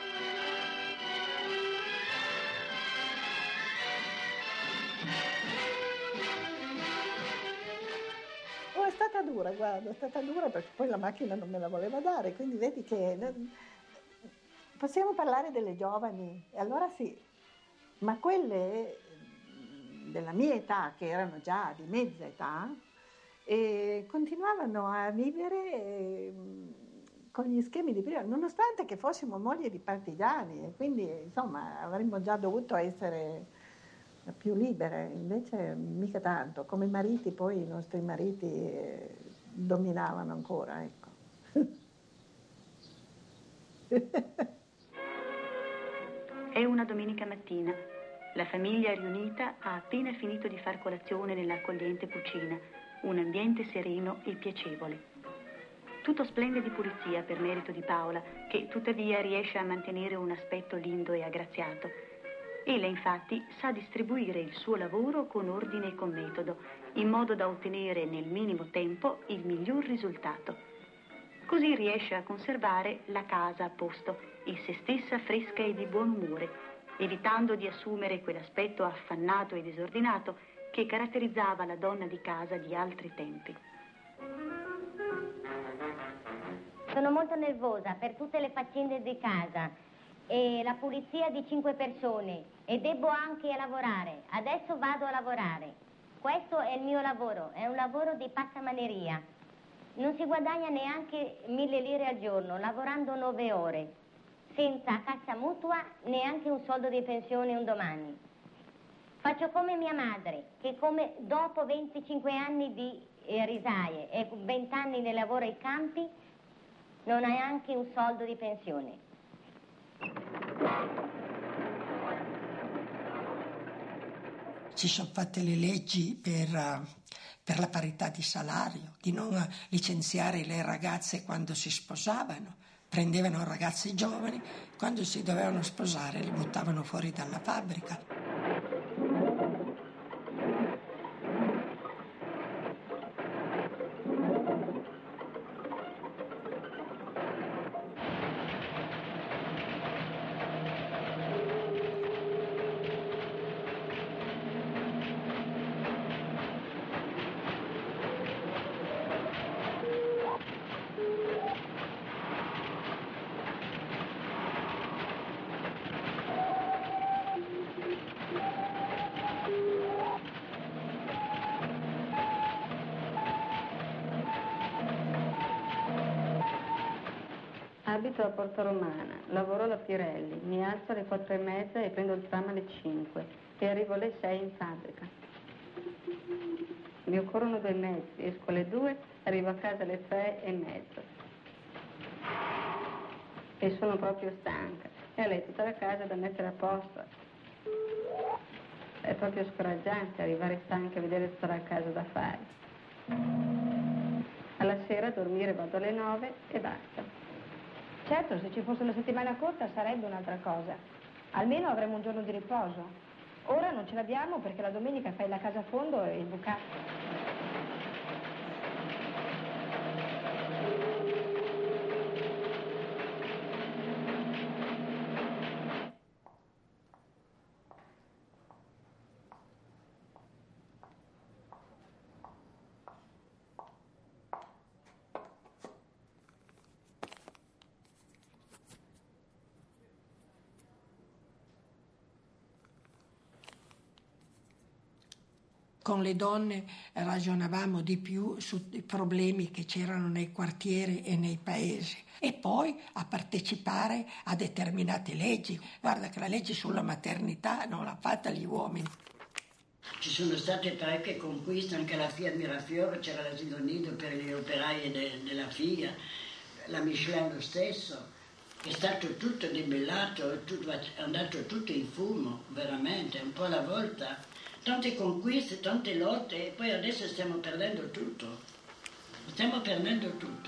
Oh, è stata dura, guarda, è stata dura perché poi la macchina non me la voleva dare, quindi vedi che possiamo parlare delle giovani, e allora sì, ma quelle della mia età, che erano già di mezza età, e continuavano a vivere eh, con gli schemi di prima, nonostante che fossimo mogli di partigiani, e quindi insomma avremmo già dovuto essere più libere, invece mica tanto, come mariti poi i nostri mariti eh, dominavano ancora, ecco. È una domenica mattina. La famiglia riunita ha appena finito di far colazione nell'accogliente cucina, un ambiente sereno e piacevole. Tutto splende di pulizia per merito di Paola, che tuttavia riesce a mantenere un aspetto lindo e aggraziato. Ella infatti sa distribuire il suo lavoro con ordine e con metodo, in modo da ottenere nel minimo tempo il miglior risultato. Così riesce a conservare la casa a posto e se stessa fresca e di buon umore, evitando di assumere quell'aspetto affannato e disordinato che caratterizzava la donna di casa di altri tempi. Sono molto nervosa per tutte le faccende di casa e la pulizia di cinque persone e debbo anche lavorare. Adesso vado a lavorare. Questo è il mio lavoro, è un lavoro di passamaneria. Non si guadagna neanche mille lire al giorno, lavorando nove ore, senza cassa mutua, neanche un soldo di pensione un domani. Faccio come mia madre, che come dopo venticinque anni di eh, risaie e venti anni di lavoro ai campi, non ha neanche un soldo di pensione. Si sono fatte le leggi per, per la parità di salario, di non licenziare le ragazze quando si sposavano. Prendevano ragazze giovani, quando si dovevano sposare le buttavano fuori dalla fabbrica. Abito a Porta Romana, lavoro alla Pirelli, mi alzo alle quattro e mezza e prendo il tram alle cinque e arrivo alle sei in fabbrica. Mi occorrono due mezzi, esco alle due, arrivo a casa alle tre e mezza. E sono proprio stanca. E a lei tutta la casa da mettere a posto. È proprio scoraggiante arrivare stanca e vedere tutta la casa da fare. Alla sera a dormire vado alle nove e basta. Certo, se ci fosse la settimana corta sarebbe un'altra cosa. Almeno avremmo un giorno di riposo. Ora non ce l'abbiamo perché la domenica fai la casa a fondo e il bucato. Con le donne ragionavamo di più sui problemi che c'erano nei quartieri e nei paesi e poi a partecipare a determinate leggi. Guarda che la legge sulla maternità non l'ha fatta gli uomini. Ci sono state parecchie conquiste, anche la Fiat Mirafiore, c'era l'asilo nido per gli operai de, della Fiat, la Michelin lo stesso. È stato tutto debellato, è, tutto, è andato tutto in fumo, veramente, un po' alla volta. Tante conquiste, tante lotte e poi adesso stiamo perdendo tutto. Stiamo perdendo tutto.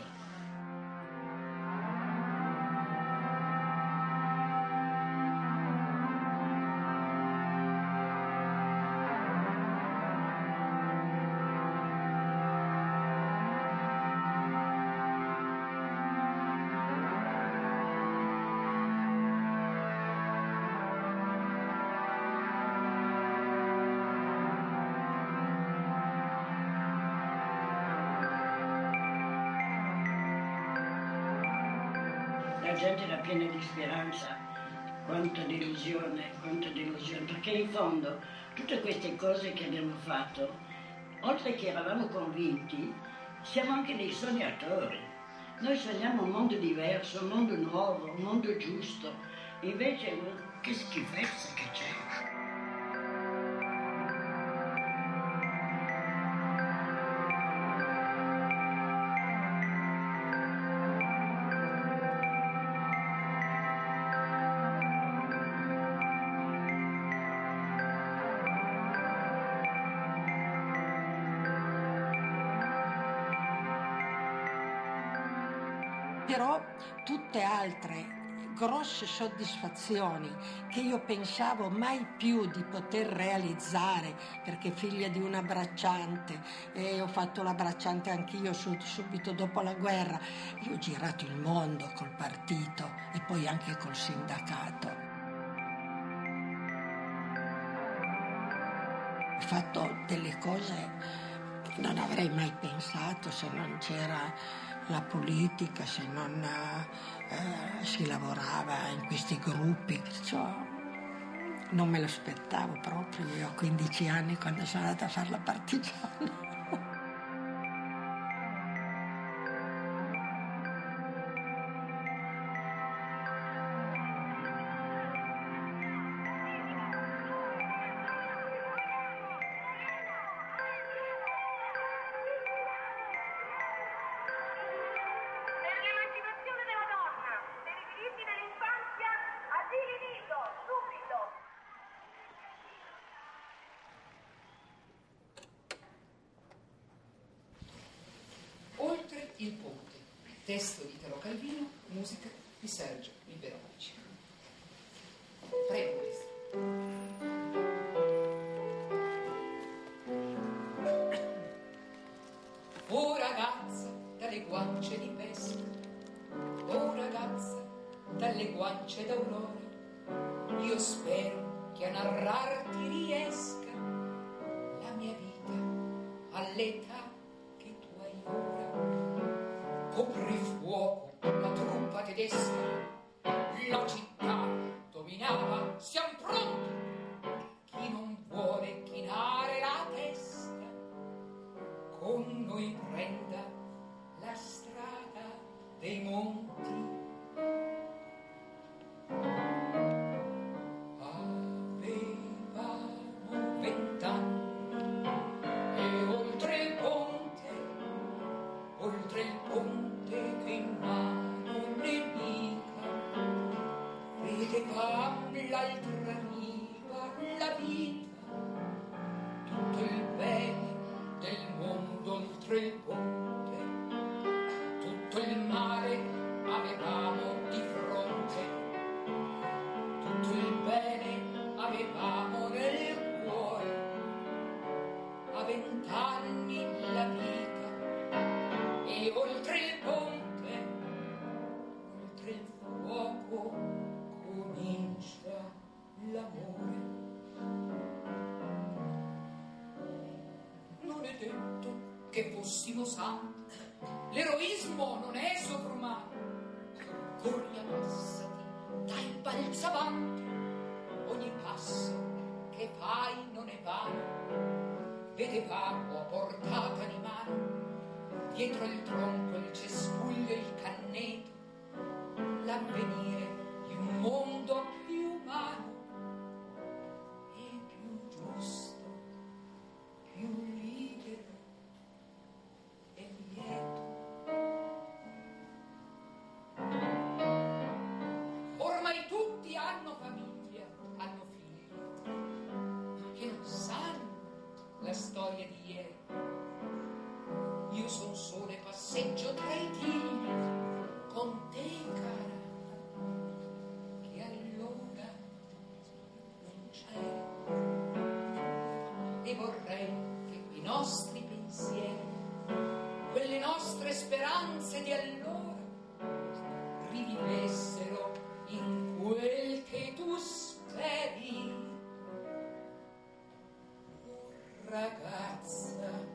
La gente era piena di speranza, quanta delusione, quanta delusione, perché in fondo tutte queste cose che abbiamo fatto, oltre che eravamo convinti, siamo anche dei sognatori. Noi sogniamo un mondo diverso, un mondo nuovo, un mondo giusto, invece che schifezza che c'è. Però tutte altre grosse soddisfazioni che io pensavo mai più di poter realizzare, perché figlia di una bracciante, e ho fatto la bracciante anch'io subito dopo la guerra. Io ho girato il mondo col partito e poi anche col sindacato. Ho fatto delle cose che non avrei mai pensato se non c'era la politica, se non eh, si lavorava in questi gruppi, perciò non me lo aspettavo proprio. Io ho quindici anni quando sono andata a fare la partigiana. Oltre il ponte, testo di Italo Calvino, musica di Sergio Liberovici. Prego, maestro. Oh ragazza dalle guance di pesca, oh ragazza dalle guance d'aurora, io spero che a narrarti riesca la mia vita all'età che tu hai ora. Copri fuoco la truppa tedesca, la città dominava, siamo pronti. Chi non vuole chinare la testa, con noi prenda la strada dei monti. Avevamo vent'anni e oltre il ponte, oltre il ponte che in mano nemica vedevamo l'altra riva, la vita, tutto il bene del mondo oltre il ponte, tutto il male avevamo di fronte, tutto il bene avevamo nel cuore, a vent'anni la vita, e oltre il ponte, oltre il fuoco comincia l'amore. Non è detto che fossimo santi, l'eroismo non è sovrumano. Corri, ammassati, dai balza avanti, ogni passo che fai non è vano. Vedevamo a portata di mano, dietro il tronco, il cespuglio, il canneto, l'avvenire di un mondo più umano e più giusto, più libero e lieto. Ormai tutti hanno famiglia, hanno figli, che non sanno la storia di ieri. Io son solo e passeggio tra i tigli con te, cara, che allora non c'era. E vorrei che quei nostri pensieri, quelle nostre speranze di allora, rivivessero in quel che tu speri. Oh, ragazza